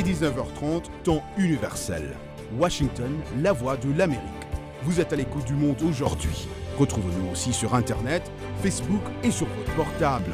19h30, temps universel. Washington, la voix de l'Amérique. Vous êtes à l'écoute du monde aujourd'hui. Retrouvez-nous aussi sur Internet, Facebook et sur votre portable.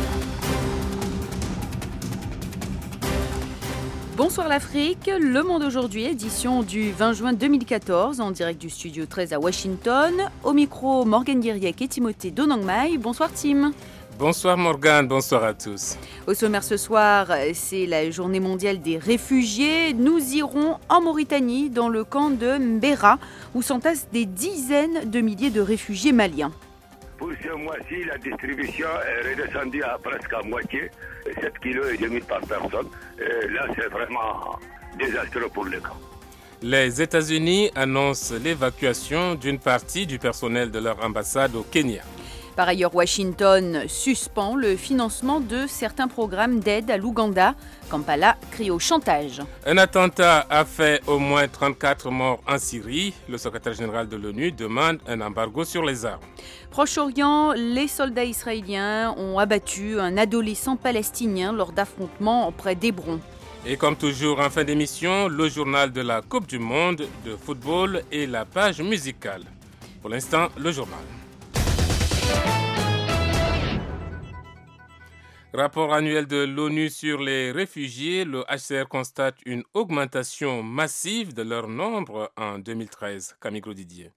Bonsoir l'Afrique, Le Monde aujourd'hui, édition du 20 juin 2014, en direct du studio 13 à Washington. Au micro, Morgane Guiriec et Timothée Donangmai. Bonsoir Tim. Bonsoir Morgane, bonsoir à tous. Au sommaire ce soir, c'est la journée mondiale des réfugiés. Nous irons en Mauritanie, dans le camp de Mbera, où s'entassent des dizaines de milliers de réfugiés maliens. Pour ce mois-ci, la distribution est redescendue à presque à moitié, 7,5 kg par personne. Et là, c'est vraiment désastreux pour les camps. Les États-Unis annoncent l'évacuation d'une partie du personnel de leur ambassade au Kenya. Par ailleurs, Washington suspend le financement de certains programmes d'aide à l'Ouganda. Kampala crie au chantage. Un attentat a fait au moins 34 morts en Syrie. Le secrétaire général de l'ONU demande un embargo sur les armes. Proche-Orient, les soldats israéliens ont abattu un adolescent palestinien lors d'affrontements près d'Hébron. Et comme toujours en fin d'émission, le journal de la Coupe du Monde de football et la page musicale. Pour l'instant, le journal. Rapport annuel de l'ONU sur les réfugiés, le HCR constate une augmentation massive de leur nombre en 2013. Camille Didier.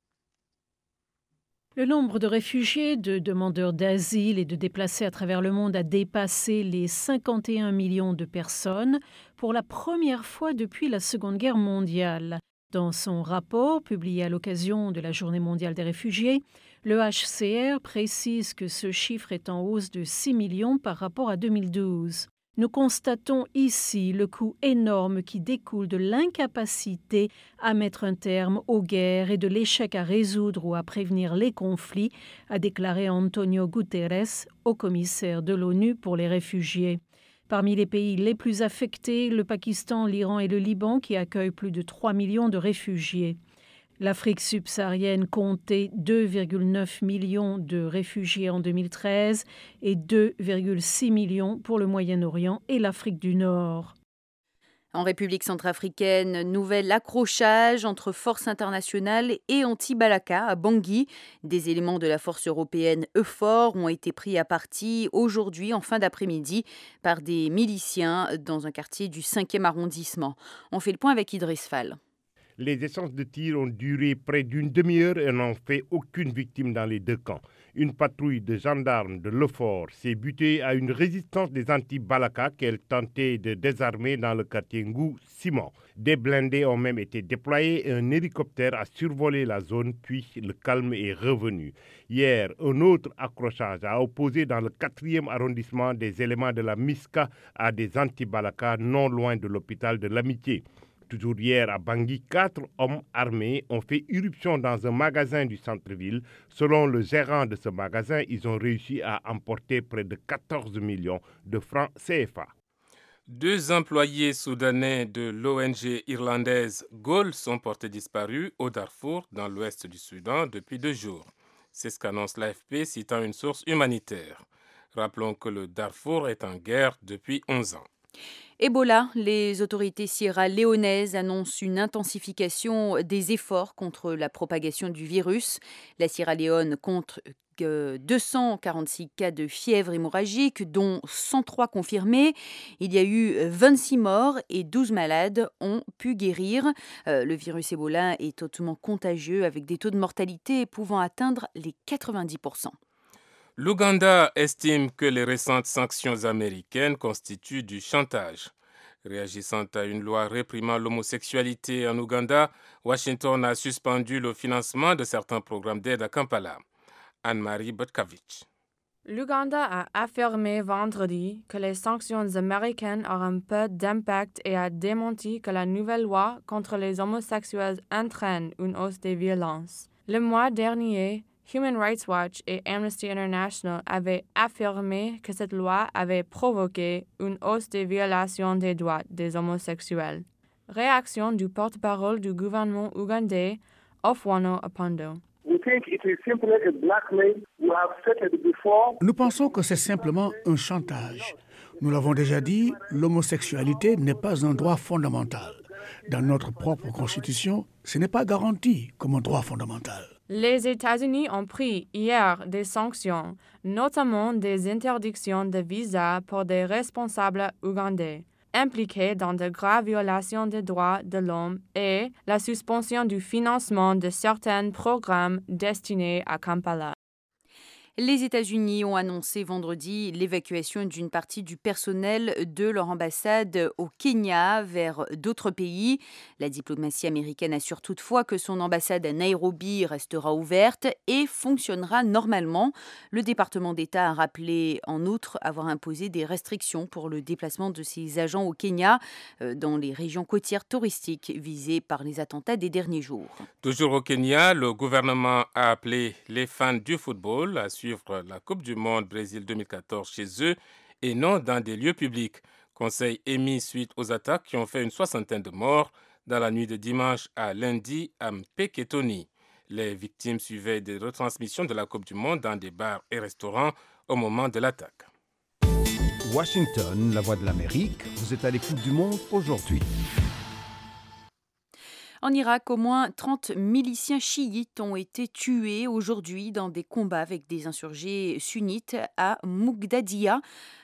Le nombre de réfugiés, de demandeurs d'asile et de déplacés à travers le monde a dépassé les 51 millions de personnes pour la première fois depuis la Seconde Guerre mondiale. Dans son rapport publié à l'occasion de la Journée mondiale des réfugiés, le HCR précise que ce chiffre est en hausse de 6 millions par rapport à 2012. Nous constatons ici le coût énorme qui découle de l'incapacité à mettre un terme aux guerres et de l'échec à résoudre ou à prévenir les conflits, a déclaré Antonio Guterres, haut commissaire de l'ONU pour les réfugiés. Parmi les pays les plus affectés, le Pakistan, l'Iran et le Liban qui accueillent plus de 3 millions de réfugiés. L'Afrique subsaharienne comptait 2,9 millions de réfugiés en 2013 et 2,6 millions pour le Moyen-Orient et l'Afrique du Nord. En République centrafricaine, nouvel accrochage entre forces internationales et anti-Balaka à Bangui. Des éléments de la force européenne EUFOR ont été pris à partie aujourd'hui en fin d'après-midi par des miliciens dans un quartier du 5e arrondissement. On fait le point avec Idriss Fall. Les essences de tir ont duré près d'une demi-heure et n'ont fait aucune victime dans les deux camps. Une patrouille de gendarmes de l'EUFOR s'est butée à une résistance des anti-Balaka qu'elle tentait de désarmer dans le quartier Ngou-Simon. Des blindés ont même été déployés et un hélicoptère a survolé la zone, puis le calme est revenu. Hier, un autre accrochage a opposé dans le 4e arrondissement des éléments de la MISCA à des anti-Balaka non loin de l'hôpital de l'Amitié. Toujours hier à Bangui, 4 hommes armés ont fait irruption dans un magasin du centre-ville. Selon le gérant de ce magasin, ils ont réussi à emporter près de 14 millions de francs CFA. 2 employés soudanais de l'ONG irlandaise GOL sont portés disparus au Darfour, dans l'ouest du Soudan, depuis 2 jours. C'est ce qu'annonce l'AFP, citant une source humanitaire. Rappelons que le Darfour est en guerre depuis 11 ans. Ebola, les autorités sierra-léonaises annoncent une intensification des efforts contre la propagation du virus. La Sierra Leone compte 246 cas de fièvre hémorragique, dont 103 confirmés. Il y a eu 26 morts et 12 malades ont pu guérir. Le virus Ebola est hautement contagieux avec des taux de mortalité pouvant atteindre les 90%. L'Ouganda estime que les récentes sanctions américaines constituent du chantage. Réagissant à une loi réprimant l'homosexualité en Ouganda, Washington a suspendu le financement de certains programmes d'aide à Kampala. Anne-Marie Botkavich. L'Ouganda a affirmé vendredi que les sanctions américaines auront peu d'impact et a démenti que la nouvelle loi contre les homosexuels entraîne une hausse des violences. Le mois dernier, Human Rights Watch et Amnesty International avaient affirmé que cette loi avait provoqué une hausse des violations des droits des homosexuels. Réaction du porte-parole du gouvernement ougandais, Ofwano Opondo. Nous pensons que c'est simplement un chantage. Nous l'avons déjà dit, l'homosexualité n'est pas un droit fondamental. Dans notre propre constitution, ce n'est pas garanti comme un droit fondamental. Les États-Unis ont pris hier des sanctions, notamment des interdictions de visa pour des responsables ougandais impliqués dans de graves violations des droits de l'homme et la suspension du financement de certains programmes destinés à Kampala. Les États-Unis ont annoncé vendredi l'évacuation d'une partie du personnel de leur ambassade au Kenya vers d'autres pays. La diplomatie américaine assure toutefois que son ambassade à Nairobi restera ouverte et fonctionnera normalement. Le département d'État a rappelé en outre avoir imposé des restrictions pour le déplacement de ses agents au Kenya dans les régions côtières touristiques visées par les attentats des derniers jours. Toujours au Kenya, le gouvernement a appelé les fans du football à suivre la Coupe du Monde Brésil 2014 chez eux et non dans des lieux publics. Conseil émis suite aux attaques qui ont fait une 60aine de morts dans la nuit de dimanche à lundi à Mpeketoni. Les victimes suivaient des retransmissions de la Coupe du Monde dans des bars et restaurants au moment de l'attaque. Washington, la voix de l'Amérique, vous êtes à l'écoute du monde aujourd'hui. En Irak, au moins 30 miliciens chiites ont été tués aujourd'hui dans des combats avec des insurgés sunnites à Mougdadiya,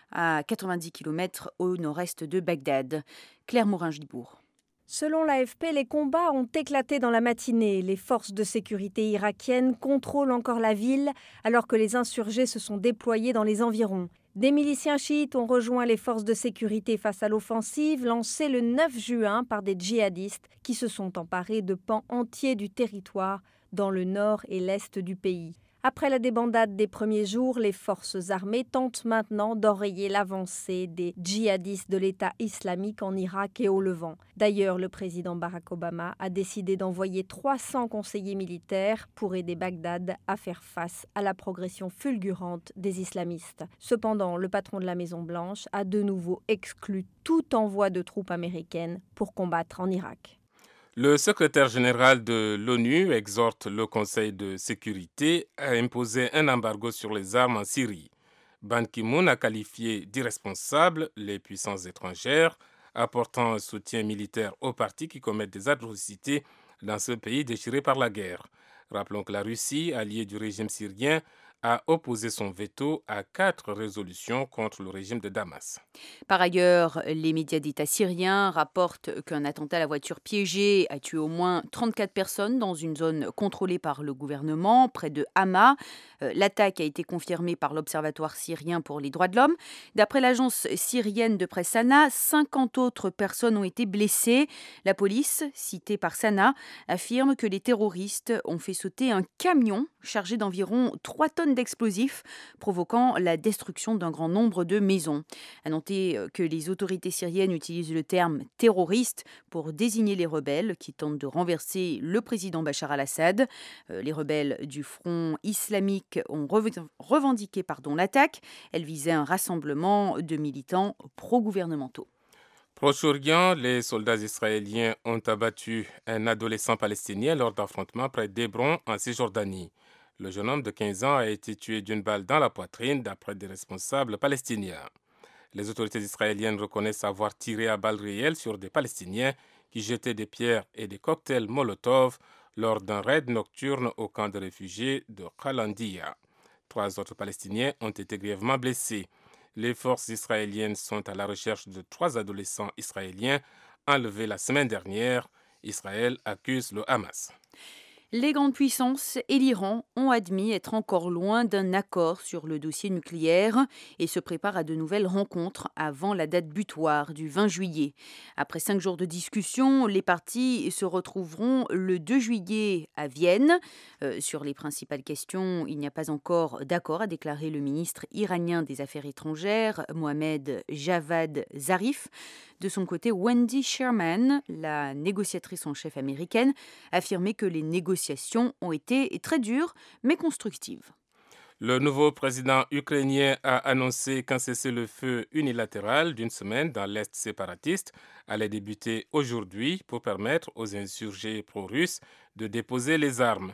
à 90 km au nord-est de Bagdad. Claire Morin-Gibourg. Selon l'AFP, les combats ont éclaté dans la matinée. Les forces de sécurité irakiennes contrôlent encore la ville alors que les insurgés se sont déployés dans les environs. Des miliciens chiites ont rejoint les forces de sécurité face à l'offensive lancée le 9 juin par des djihadistes qui se sont emparés de pans entiers du territoire dans le nord et l'est du pays. Après la débandade des premiers jours, les forces armées tentent maintenant d'enrayer l'avancée des djihadistes de l'État islamique en Irak et au Levant. D'ailleurs, le président Barack Obama a décidé d'envoyer 300 conseillers militaires pour aider Bagdad à faire face à la progression fulgurante des islamistes. Cependant, le patron de la Maison-Blanche a de nouveau exclu tout envoi de troupes américaines pour combattre en Irak. Le secrétaire général de l'ONU exhorte le Conseil de sécurité à imposer un embargo sur les armes en Syrie. Ban Ki-moon a qualifié d'irresponsables les puissances étrangères apportant un soutien militaire aux partis qui commettent des atrocités dans ce pays déchiré par la guerre. Rappelons que la Russie, alliée du régime syrien, a opposé son veto à 4 résolutions contre le régime de Damas. Par ailleurs, les médias d'État syriens rapportent qu'un attentat à la voiture piégée a tué au moins 34 personnes dans une zone contrôlée par le gouvernement, près de Hama. L'attaque a été confirmée par l'Observatoire syrien pour les droits de l'homme. D'après l'agence syrienne de presse Sana, 50 autres personnes ont été blessées. La police, citée par Sana, affirme que les terroristes ont fait sauter un camion chargé d'environ 3 tonnes d'explosifs, provoquant la destruction d'un grand nombre de maisons. À noter que les autorités syriennes utilisent le terme terroriste pour désigner les rebelles qui tentent de renverser le président Bachar al-Assad. Les rebelles du Front islamique ont revendiqué l'attaque. Elle visait un rassemblement de militants pro-gouvernementaux. Proche-Orient, les soldats israéliens ont abattu un adolescent palestinien lors d'affrontements près d'Hébron en Cisjordanie. Le jeune homme de 15 ans a été tué d'une balle dans la poitrine d'après des responsables palestiniens. Les autorités israéliennes reconnaissent avoir tiré à balles réelles sur des Palestiniens qui jetaient des pierres et des cocktails Molotov lors d'un raid nocturne au camp de réfugiés de Qalandiya. 3 autres Palestiniens ont été grièvement blessés. Les forces israéliennes sont à la recherche de 3 adolescents israéliens enlevés la semaine dernière. Israël accuse le Hamas. Les grandes puissances et l'Iran ont admis être encore loin d'un accord sur le dossier nucléaire et se préparent à de nouvelles rencontres avant la date butoir du 20 juillet. Après 5 jours de discussion, les parties se retrouveront le 2 juillet à Vienne. Sur les principales questions, il n'y a pas encore d'accord, a déclaré le ministre iranien des Affaires étrangères, Mohamed Javad Zarif. De son côté, Wendy Sherman, la négociatrice en chef américaine, a affirmé que les négociations ont été très dures mais constructives. Le nouveau président ukrainien a annoncé qu'un cessez-le-feu unilatéral d'une semaine dans l'Est séparatiste allait débuter aujourd'hui pour permettre aux insurgés pro-russes de déposer les armes.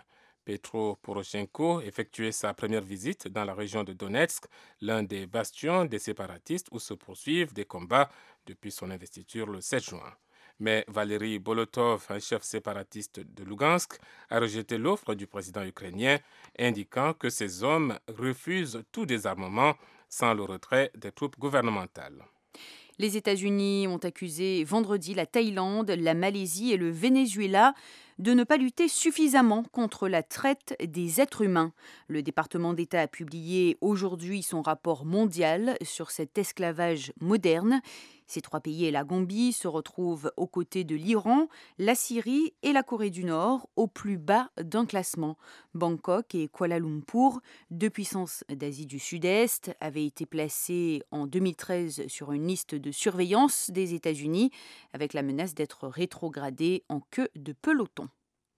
Petro Poroshenko effectuait sa première visite dans la région de Donetsk, l'un des bastions des séparatistes où se poursuivent des combats depuis son investiture le 7 juin. Mais Valéry Bolotov, un chef séparatiste de Lugansk, a rejeté l'offre du président ukrainien, indiquant que ces hommes refusent tout désarmement sans le retrait des troupes gouvernementales. Les États-Unis ont accusé vendredi la Thaïlande, la Malaisie et le Venezuela de ne pas lutter suffisamment contre la traite des êtres humains. Le département d'État a publié aujourd'hui son rapport mondial sur cet esclavage moderne. Ces 3 pays et la Gambie se retrouvent aux côtés de l'Iran, la Syrie et la Corée du Nord au plus bas d'un classement. Bangkok et Kuala Lumpur, 2 puissances d'Asie du Sud-Est, avaient été placées en 2013 sur une liste de surveillance des États-Unis avec la menace d'être rétrogradées en queue de peloton.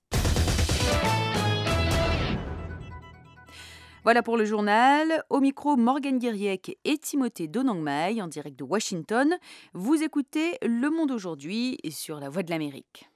Voilà pour le journal. Au micro, Morgane Guiriec et Timothée Donangmai en direct de Washington. Vous écoutez Le Monde aujourd'hui sur la Voix de l'Amérique.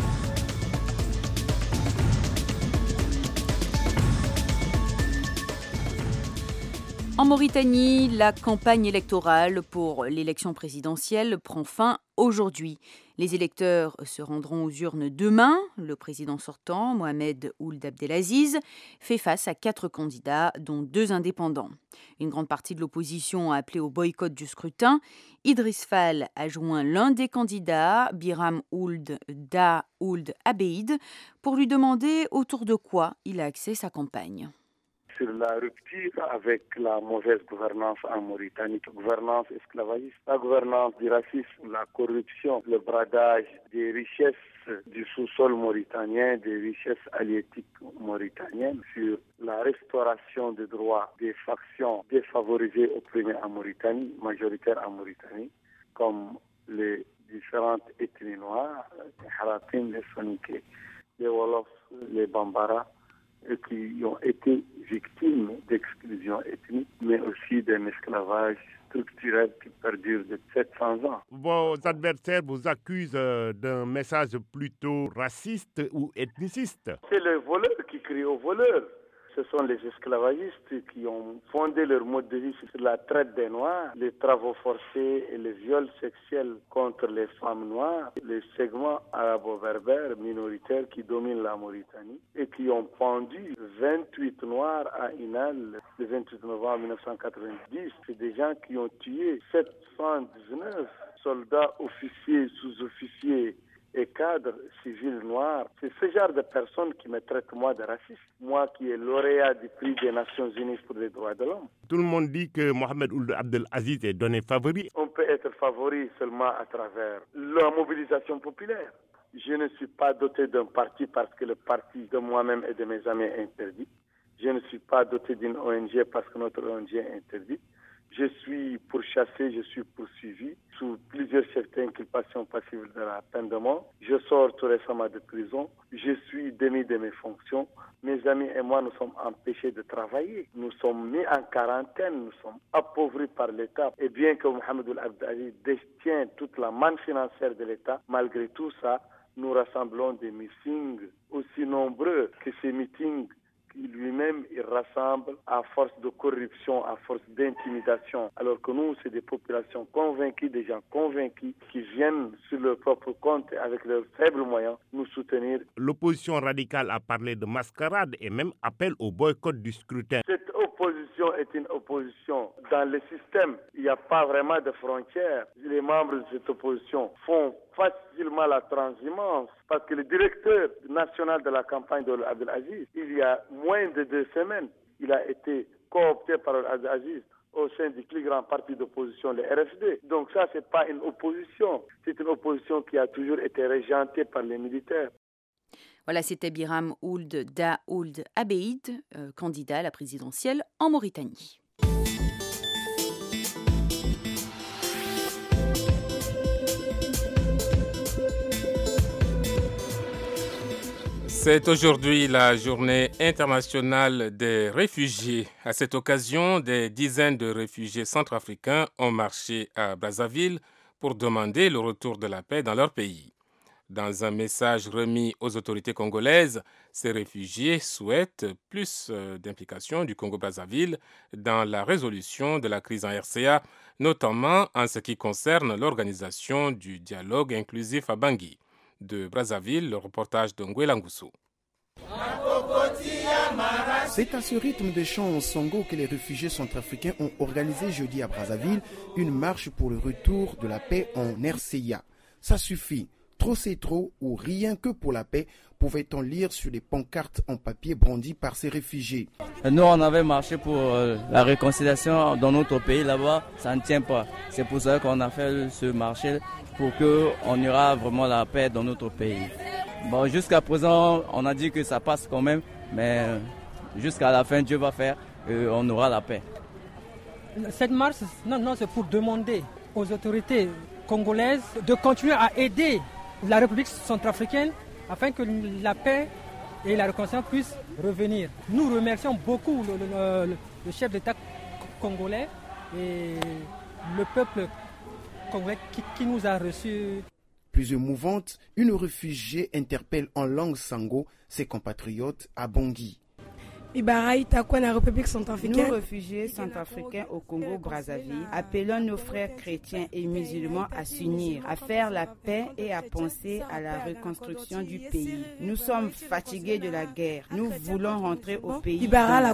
En Mauritanie, la campagne électorale pour l'élection présidentielle prend fin aujourd'hui. Les électeurs se rendront aux urnes demain. Le président sortant, Mohamed Ould Abdelaziz, fait face à 4 candidats, dont 2 indépendants. Une grande partie de l'opposition a appelé au boycott du scrutin. Idriss Fall a joint l'un des candidats, Biram Ould Da Ould Abeid, pour lui demander autour de quoi il a axé sa campagne. Sur la rupture avec la mauvaise gouvernance en Mauritanie, la gouvernance esclavagiste, la gouvernance du racisme, la corruption, le bradage des richesses du sous-sol mauritanien, des richesses halieutiques mauritaniennes, sur la restauration des droits des factions défavorisées opprimées en Mauritanie, majoritaires en Mauritanie, comme les différentes ethnies noires, les Haratim, les Soninké, les Wolofs, les Bambara, et qui ont été victimes d'exclusion ethnique, mais aussi d'un esclavage structurel qui perdure de 700 ans. Vos adversaires vous accusent d'un message plutôt raciste ou ethniciste. C'est le voleur qui crie au voleur. Ce sont les esclavagistes qui ont fondé leur mode de vie sur la traite des Noirs, les travaux forcés et les viols sexuels contre les femmes noires, les segments arabo-berbères minoritaires qui dominent la Mauritanie et qui ont pendu 28 Noirs à Inal le 28 novembre 1990. C'est des gens qui ont tué 719 soldats, officiers, sous-officiers et cadres civils noirs. C'est ce genre de personnes qui me traitent moi de raciste. Moi qui est lauréat du prix des Nations Unies pour les droits de l'homme. Tout le monde dit que Mohamed Ould Abdelaziz est donné favori. On peut être favori seulement à travers la mobilisation populaire. Je ne suis pas doté d'un parti parce que le parti de moi-même et de mes amis est interdit. Je ne suis pas doté d'une ONG parce que notre ONG est interdite. Je suis pourchassé, je suis poursuivi sous plusieurs chefs d'inculpation passible de la peine de mort. Je sors tout récemment de prison. Je suis démis de mes fonctions. Mes amis et moi, nous sommes empêchés de travailler. Nous sommes mis en quarantaine. Nous sommes appauvris par l'État. Et bien que Mohamed Ould Abdelaziz détient toute la manne financière de l'État, malgré tout ça, nous rassemblons des meetings aussi nombreux que ces meetings lui-même, il rassemble à force de corruption, à force d'intimidation. Alors que nous, c'est des populations convaincues, des gens convaincus qui viennent sur leur propre compte avec leurs faibles moyens nous soutenir. L'opposition radicale a parlé de mascarade et même appelle au boycott du scrutin. Cette opposition est une opposition dans le système. Il n'y a pas vraiment de frontières. Les membres de cette opposition font facilement la transhumance parce que le directeur national de la campagne de Abdelaziz, il y a moins de 2 semaines, il a été coopté par Abdelaziz au sein du plus grand parti d'opposition, le RFD. Donc ça, c'est pas une opposition. C'est une opposition qui a toujours été régentée par les militaires. Voilà, c'était Biram Ould Da Ould Abeid, candidat à la présidentielle en Mauritanie. C'est aujourd'hui la journée internationale des réfugiés. À cette occasion, des dizaines de réfugiés centrafricains ont marché à Brazzaville pour demander le retour de la paix dans leur pays. Dans un message remis aux autorités congolaises, ces réfugiés souhaitent plus d'implication du Congo-Brazzaville dans la résolution de la crise en RCA, notamment en ce qui concerne l'organisation du dialogue inclusif à Bangui. De Brazzaville, le reportage de Ngwela Ngusso. C'est à ce rythme de chants en Sango que les réfugiés centrafricains ont organisé jeudi à Brazzaville une marche pour le retour de la paix en RCA. Ça suffit. Trop c'est trop ou rien que pour la paix, pouvait-on lire sur les pancartes en papier brandies par ces réfugiés. Nous, on avait marché pour la réconciliation dans notre pays. Là-bas, ça ne tient pas. C'est pour ça qu'on a fait ce marché pour qu'on y aura vraiment la paix dans notre pays. Bon, jusqu'à présent, on a dit que ça passe quand même, mais jusqu'à la fin, Dieu va faire, on aura la paix. Cette marche, c'est pour demander aux autorités congolaises de continuer à aider la République centrafricaine afin que la paix et la réconciliation puissent revenir. Nous remercions beaucoup le chef d'État congolais et le peuple congolais qui nous a reçus. Plus émouvante, une réfugiée interpelle en langue sango ses compatriotes à Bangui. Nous, réfugiés centrafricains au Congo-Brazzaville, appelons nos frères chrétiens et musulmans à s'unir, à faire la paix et à penser à la reconstruction du pays. Nous sommes fatigués de la guerre. Nous voulons rentrer au pays.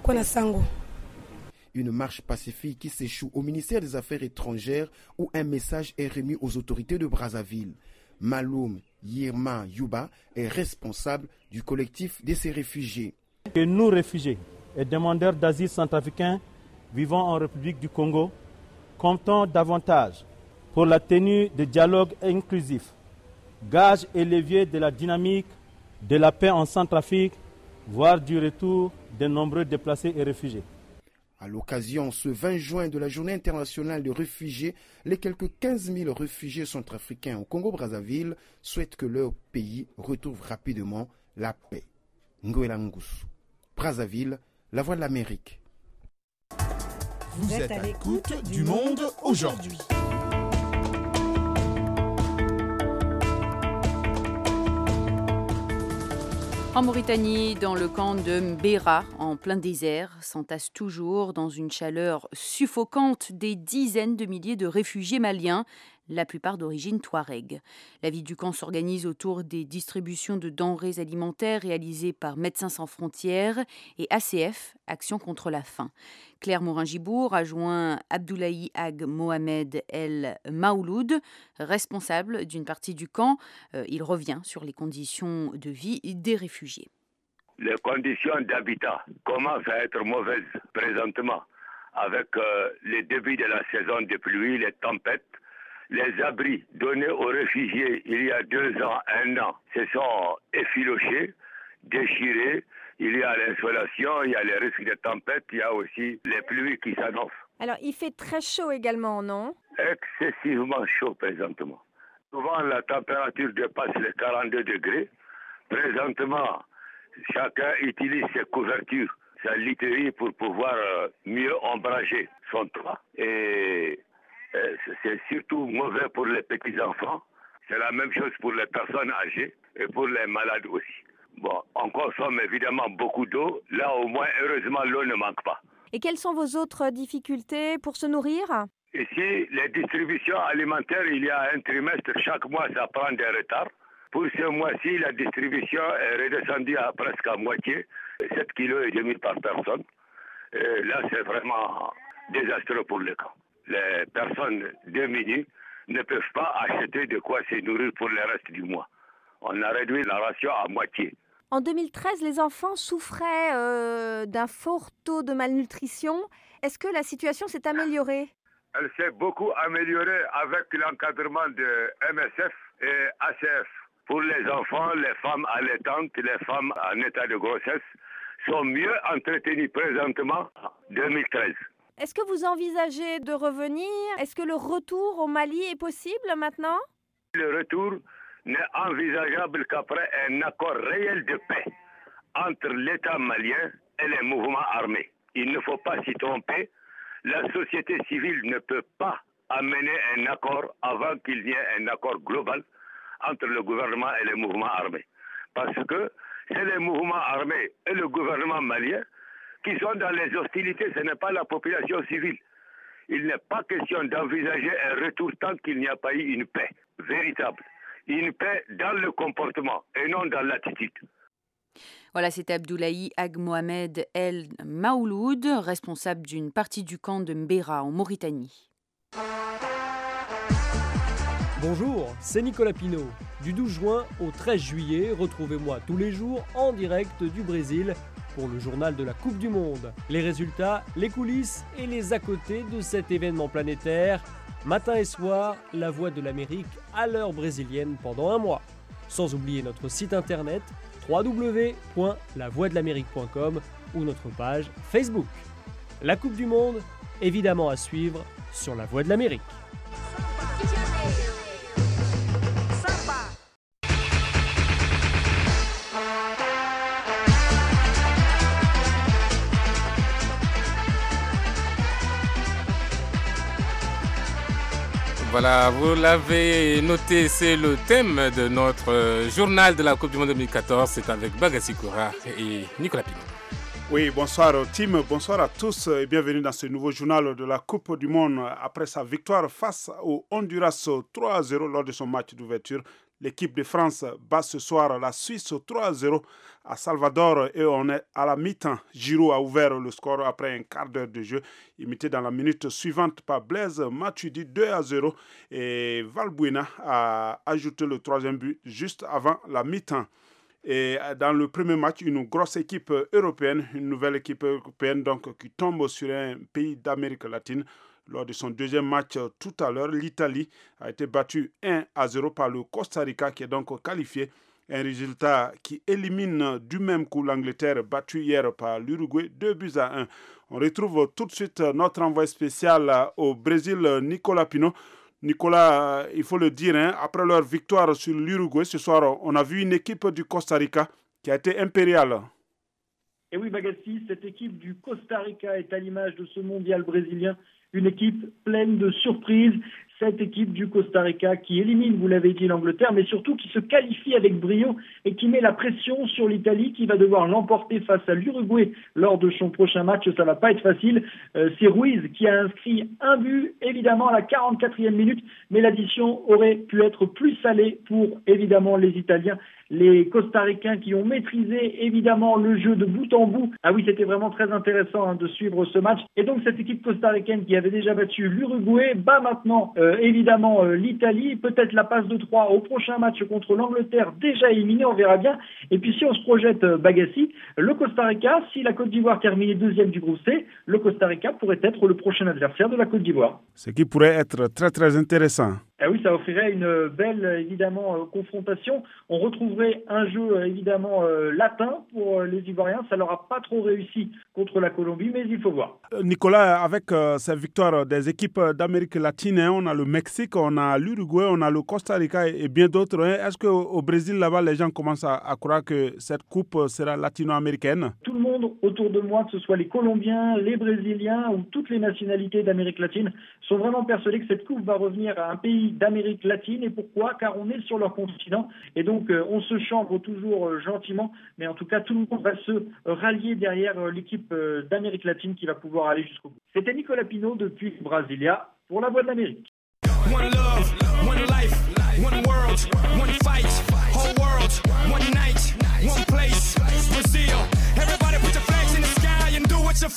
Une marche pacifique qui s'échoue au ministère des Affaires étrangères où un message est remis aux autorités de Brazzaville. Maloum Yirma Yuba est responsable du collectif de ces réfugiés. Que nous, réfugiés et demandeurs d'asile centrafricains vivant en République du Congo, comptons davantage pour la tenue de dialogues inclusifs, gage et levier de la dynamique de la paix en Centrafrique, voire du retour de nombreux déplacés et réfugiés. À l'occasion, ce 20 juin de la Journée internationale des réfugiés, les quelques 15 000 réfugiés centrafricains au Congo-Brazzaville souhaitent que leur pays retrouve rapidement la paix. Ngwela Ngusso, Brazzaville, la voix de l'Amérique. Vous êtes à l'écoute du Monde aujourd'hui. En Mauritanie, dans le camp de Mbera, en plein désert, s'entassent toujours dans une chaleur suffocante des dizaines de milliers de réfugiés maliens, la plupart d'origine touareg. La vie du camp s'organise autour des distributions de denrées alimentaires réalisées par Médecins sans frontières et ACF, Action contre la faim. Claire Morin-Gibour a joint Abdoulaye Ag Mohamed El Maouloud, responsable d'une partie du camp. Il revient sur les conditions de vie des réfugiés. Les conditions d'habitat commencent à être mauvaises présentement avec le début de la saison des pluies, les tempêtes. Les abris donnés aux réfugiés il y a 2 ans, 1 an, se sont effilochés, déchirés. Il y a l'insolation, il y a les risques de tempête, il y a aussi les pluies qui s'annoncent. Alors, il fait très chaud également, non? Excessivement chaud présentement. Souvent, la température dépasse les 42 degrés. Présentement, chacun utilise ses couvertures, sa literie pour pouvoir mieux ombrager son toit. Et c'est surtout mauvais pour les petits-enfants. C'est la même chose pour les personnes âgées et pour les malades aussi. Bon, on consomme évidemment beaucoup d'eau. Là, au moins, heureusement, l'eau ne manque pas. Et quelles sont vos autres difficultés pour se nourrir? Ici, les distributions alimentaires, il y a un trimestre. Chaque mois, ça prend des retards. Pour ce mois-ci, la distribution est redescendue à presque à moitié, 7,5 kg par personne. Et là, c'est vraiment désastreux pour le camp. Les personnes démunies ne peuvent pas acheter de quoi se nourrir pour le reste du mois. On a réduit la ration à moitié. En 2013, les enfants souffraient d'un fort taux de malnutrition. Est-ce que la situation s'est améliorée? Elle s'est beaucoup améliorée avec l'encadrement de MSF et ACF. Pour les enfants, les femmes allaitantes, les femmes en état de grossesse sont mieux entretenues présentement en 2013. Est-ce que vous envisagez de revenir? Est-ce que le retour au Mali est possible maintenant? Le retour n'est envisageable qu'après un accord réel de paix entre l'État malien et les mouvements armés. Il ne faut pas s'y tromper. La société civile ne peut pas amener un accord avant qu'il y ait un accord global entre le gouvernement et les mouvements armés. Parce que c'est les mouvements armés et le gouvernement malien qui sont dans les hostilités, ce n'est pas la population civile. Il n'est pas question d'envisager un retour tant qu'il n'y a pas eu une paix véritable. Une paix dans le comportement et non dans l'attitude. Voilà, c'était Abdoulaye Ag Mohamed El Maouloud, responsable d'une partie du camp de Mbera en Mauritanie. Bonjour, c'est Nicolas Pinault. Du 12 juin au 13 juillet, retrouvez-moi tous les jours en direct du Brésil pour le journal de la Coupe du Monde. Les résultats, les coulisses et les à côté de cet événement planétaire. Matin et soir, la Voix de l'Amérique à l'heure brésilienne pendant un mois. Sans oublier notre site internet www.lavoixdelamérique.com ou notre page Facebook. La Coupe du Monde, évidemment à suivre sur La Voix de l'Amérique. Voilà, vous l'avez noté, c'est le thème de notre journal de la Coupe du Monde 2014. C'est avec Bagassi Koura et Nicolas Pinault. Oui, bonsoir Tim, bonsoir à tous et bienvenue dans ce nouveau journal de la Coupe du Monde. Après sa victoire face au Honduras 3-0 lors de son match d'ouverture, l'équipe de France bat ce soir la Suisse 3-0 à Salvador et on est à la mi-temps. Giroud a ouvert le score après un quart d'heure de jeu, imité dans la minute suivante par Blaise Matuidi 2-0 et Valbuena a ajouté le troisième but juste avant la mi-temps. Et dans le premier match, une grosse équipe européenne, une nouvelle équipe européenne donc, qui tombe sur un pays d'Amérique latine. Lors de son deuxième match tout à l'heure, l'Italie a été battue 1-0 par le Costa Rica qui est donc qualifié. Un résultat qui élimine du même coup l'Angleterre battue hier par l'Uruguay 2-1. On retrouve tout de suite notre envoyé spécial au Brésil, Nicolas Pinault. Nicolas, il faut le dire, après leur victoire sur l'Uruguay ce soir, on a vu une équipe du Costa Rica qui a été impériale. Et oui, Bagassi, cette équipe du Costa Rica est à l'image de ce mondial brésilien. Une équipe pleine de surprises, cette équipe du Costa Rica qui élimine, vous l'avez dit, l'Angleterre, mais surtout qui se qualifie avec brio et qui met la pression sur l'Italie qui va devoir l'emporter face à l'Uruguay lors de son prochain match. Ça va pas être facile. C'est Ruiz qui a inscrit un but, évidemment, à la 44e minute, mais l'addition aurait pu être plus salée pour, évidemment, les Italiens. Les Costaricains qui ont maîtrisé évidemment le jeu de bout en bout. Ah oui, c'était vraiment très intéressant de suivre ce match. Et donc cette équipe costaricaine qui avait déjà battu l'Uruguay bat maintenant évidemment l'Italie. Peut-être la passe de 3 au prochain match contre l'Angleterre déjà éliminée, on verra bien. Et puis si on se projette Bagassi, le Costa Rica, si la Côte d'Ivoire terminait deuxième du groupe C, le Costa Rica pourrait être le prochain adversaire de la Côte d'Ivoire. Ce qui pourrait être très très intéressant. Ah oui, ça offrirait une belle, évidemment, confrontation. On retrouverait un jeu, évidemment, latin pour les Ivoiriens. Ça leur a pas trop réussi contre la Colombie, mais il faut voir. Nicolas, avec cette victoire des équipes d'Amérique latine, on a le Mexique, on a l'Uruguay, on a le Costa Rica et bien d'autres. Est-ce qu'au Brésil, là-bas, les gens commencent à croire que cette coupe sera latino-américaine? Tout le monde autour de moi, que ce soit les Colombiens, les Brésiliens ou toutes les nationalités d'Amérique latine, sont vraiment persuadés que cette coupe va revenir à un pays d'Amérique latine. Et pourquoi? Car on est sur leur continent et donc on se chambre toujours gentiment, mais en tout cas tout le monde va se rallier derrière l'équipe d'Amérique latine qui va pouvoir aller jusqu'au bout. C'était Nicolas Pinault depuis Brasilia pour La Voix de l'Amérique. One love, one life, one world, one fight, whole world, one night, one place, Brazil. Everybody put your flags in the sky and do what you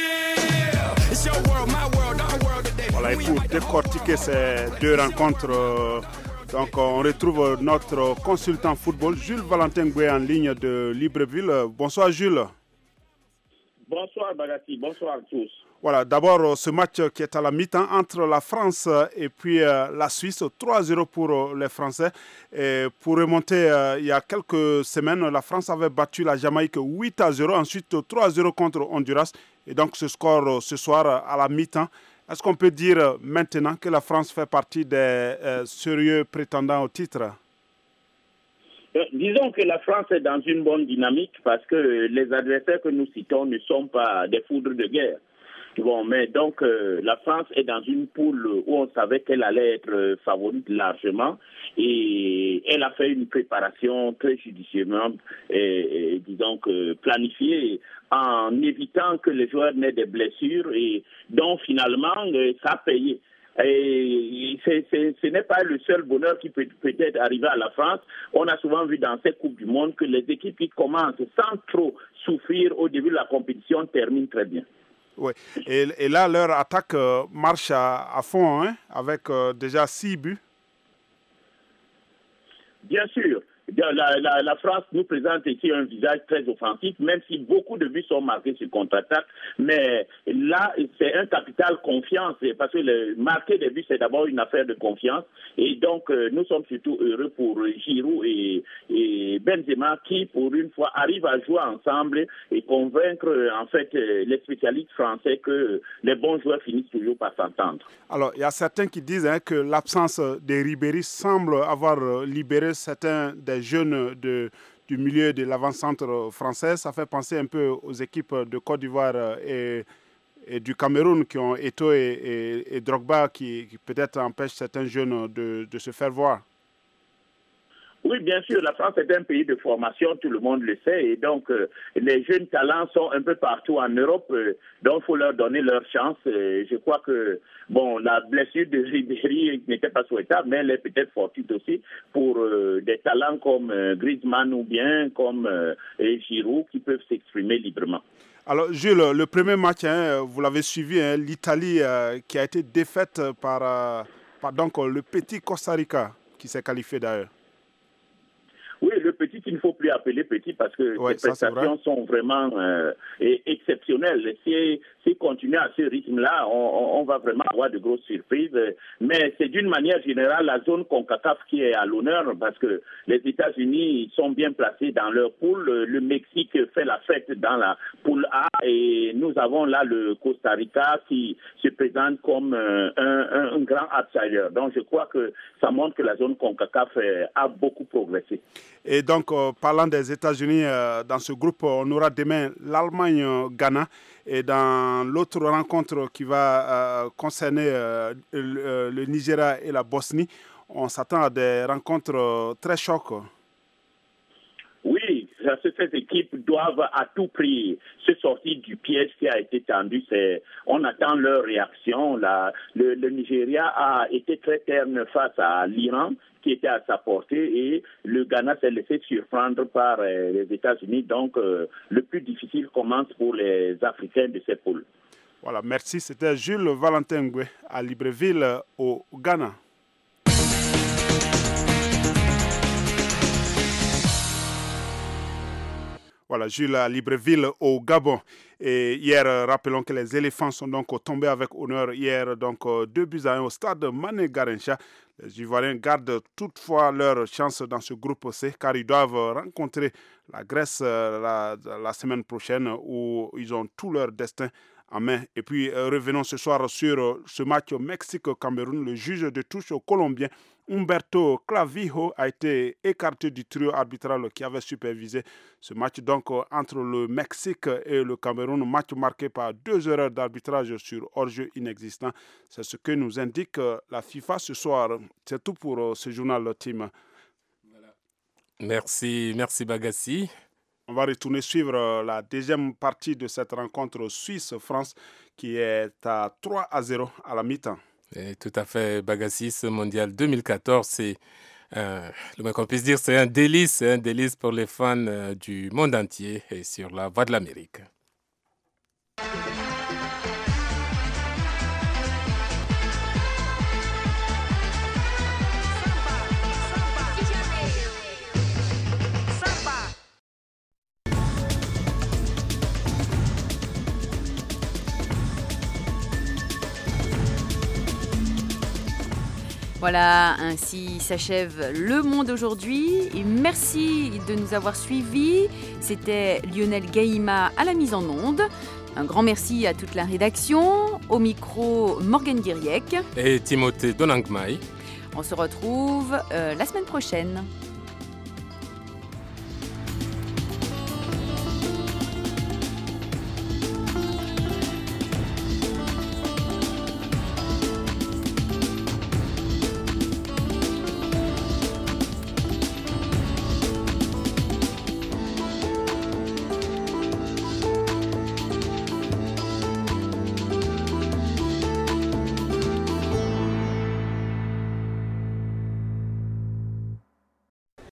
feel. It's your world, my world, our world today. Voilà, et pour décortiquer ces deux rencontres, donc on retrouve notre consultant football, Jules Valentin Goué, en ligne de Libreville. Bonsoir Jules. Bonsoir Bagassi, bonsoir à tous. Voilà, d'abord ce match qui est à la mi-temps entre la France et puis la Suisse, 3-0 pour les Français. Et pour remonter, il y a quelques semaines, la France avait battu la Jamaïque 8-0, ensuite 3-0 contre Honduras. Et donc ce score ce soir à la mi-temps, est-ce qu'on peut dire maintenant que la France fait partie des sérieux prétendants au titre? Disons que la France est dans une bonne dynamique parce que les adversaires que nous citons ne sont pas des foudres de guerre. Bon, mais donc la France est dans une poule où on savait qu'elle allait être favorite largement et elle a fait une préparation très judicieusement, disons que planifiée, en évitant que les joueurs n'aient des blessures et donc finalement ça a payé. Et ce n'est pas le seul bonheur qui peut peut-être arriver à la France. On a souvent vu dans cette Coupe du Monde que les équipes qui commencent sans trop souffrir au début de la compétition terminent très bien. Oui, et là, leur attaque marche à fond, hein, avec déjà 6 buts. Bien sûr. La France nous présente ici un visage très offensif, même si beaucoup de buts sont marqués sur contre-attaque. Mais là, c'est un capital confiance, parce que marquer des buts, c'est d'abord une affaire de confiance. Et donc, nous sommes surtout heureux pour Giroud et Benzema qui, pour une fois, arrivent à jouer ensemble et convaincre, en fait, les spécialistes français que les bons joueurs finissent toujours par s'entendre. Alors, il y a certains qui disent que l'absence de Ribéry semble avoir libéré certains des jeunes du milieu de l'avant-centre français. Ça fait penser un peu aux équipes de Côte d'Ivoire et du Cameroun qui ont Eto'o et Drogba qui peut-être empêchent certains jeunes de se faire voir. Oui, bien sûr, la France est un pays de formation, tout le monde le sait, et donc les jeunes talents sont un peu partout en Europe, donc il faut leur donner leur chance. Je crois que, bon, la blessure de Ribéry n'était pas souhaitable, mais elle est peut-être fortuite aussi pour des talents comme Griezmann ou bien comme Giroud qui peuvent s'exprimer librement. Alors, Jules, le premier match, vous l'avez suivi, l'Italie qui a été défaite par donc, le petit Costa Rica qui s'est qualifié d'ailleurs. Oui, le petit, il ne faut plus appeler petit parce que les prestations sont vraiment exceptionnelles. Si continuer à ce rythme-là, on va vraiment avoir de grosses surprises. Mais c'est d'une manière générale la zone CONCACAF qui est à l'honneur parce que les États-Unis sont bien placés dans leur poule. Le Mexique fait la fête dans la poule A et nous avons là le Costa Rica qui se présente comme un grand outsider. Donc je crois que ça montre que la zone CONCACAF a beaucoup progressé. Et donc, parlant des États-Unis, dans ce groupe, on aura demain l'Allemagne-Ghana. Et dans l'autre rencontre qui va concerner le Nigeria et la Bosnie, on s'attend à des rencontres très chocs. Oui, ces équipes doivent à tout prix se sortir du piège qui a été tendu. On attend leur réaction. Le Nigeria a été très terne face à l'Iran, qui était à sa portée, et le Ghana s'est laissé surprendre par les États-Unis. Donc, le plus difficile commence pour les Africains de ces poules. Voilà, merci. C'était Jules Valentin Ngwe à Libreville, au Ghana. Voilà, Jules à Libreville au Gabon. Et hier, rappelons que les éléphants sont donc tombés avec honneur hier, donc 2-1 au stade Mané Garincha. Les Ivoiriens gardent toutefois leur chance dans ce groupe C car ils doivent rencontrer la Grèce la semaine prochaine où ils ont tout leur destin en main. Et puis revenons ce soir sur ce match Mexique-Cameroun. Le juge de touche colombien Humberto Clavijo a été écarté du trio arbitral qui avait supervisé ce match donc entre le Mexique et le Cameroun, match marqué par 2 erreurs d'arbitrage sur hors-jeu inexistant. C'est ce que nous indique la FIFA ce soir. C'est tout pour ce journal Team. Voilà. Merci Bagassi. On va retourner suivre la deuxième partie de cette rencontre Suisse-France qui est à 3-0 à la mi-temps. Et tout à fait, Bagassi, ce mondial 2014, c'est, le moins qu'on puisse dire, c'est un délice pour les fans du monde entier et sur la Voix de l'Amérique. Voilà, ainsi s'achève Le Monde aujourd'hui. Et merci de nous avoir suivis. C'était Lionel Gaïma à la mise en onde. Un grand merci à toute la rédaction. Au micro, Morgane Guiriec. Et Timothée Donangmaï. On se retrouve la semaine prochaine.